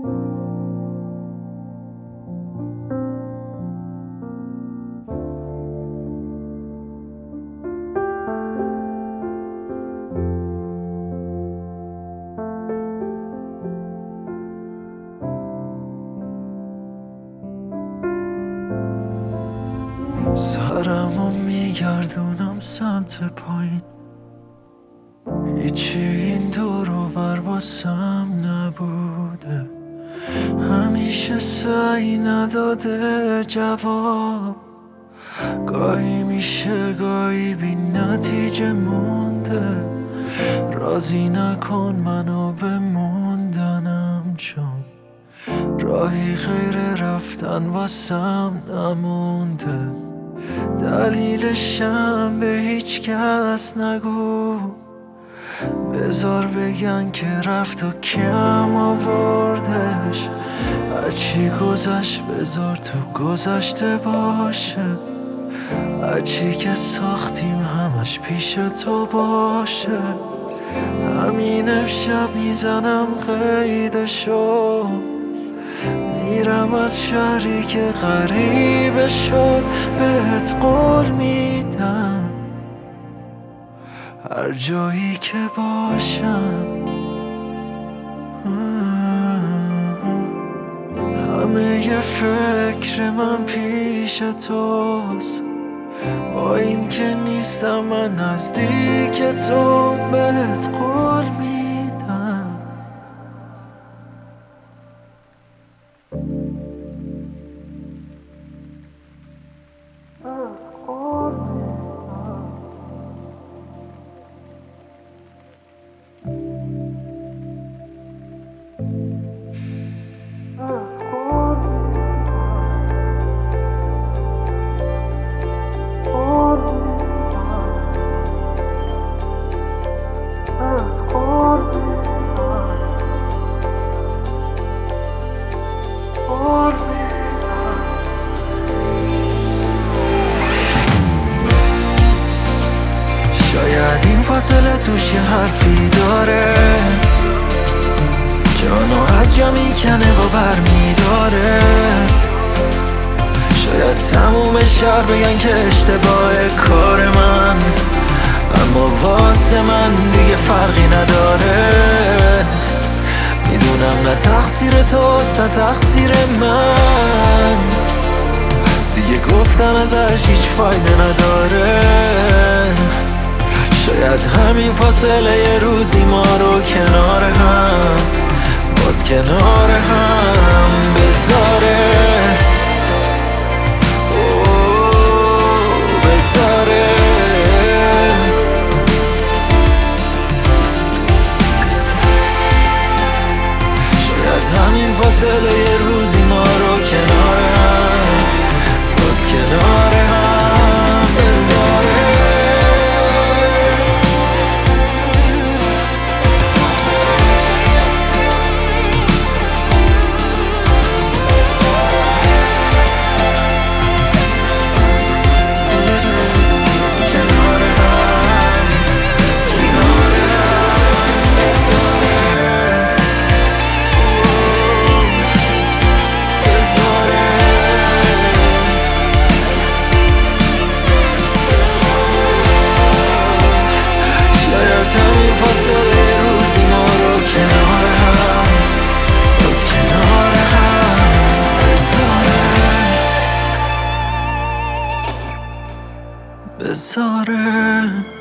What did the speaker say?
سرمو میگردونم سمت پایین، هیچی این دور و بر واسم نبوده، همیشه سعی نداده جواب، گاهی میشه گاهی بی نتیجه مونده. راضی نکن منو به موندنم، چون راهی غیر رفتن واسم نمونده. دلیلشم به هیچ کس نگو، بذار بگن که رفت و کم آوردش. هرچی گذشت بذار تو گذشته باشه، هرچی که ساختیم همش پیش تو باشه. همین امشب میزنم قیدشو، میرم از شهری که غریبه شد. بهت قول میدم هر جایی که باشم، همه ی فکر من پیش توست. با این که نیستم من نزدیک تو، بهت قول میدم. شاید این فاصله توش یه حرفی داره، جانو از جا میکنه و برمیداره. شاید تموم شهر بگن که اشتباه کار من، اما واسه من دیگه فرقی نداره. میدونم نه تقصیر توست نه تقصیر من، دیگه گفتن ازش هیچ فایده نداره. شاید همین فاصله یه روزی ما رو کنار هم، باز کنار هم بذاره. بذاره شاید همین فاصله یه روزی ما رو کنار هم، باز کنار هم بذاره. بذاره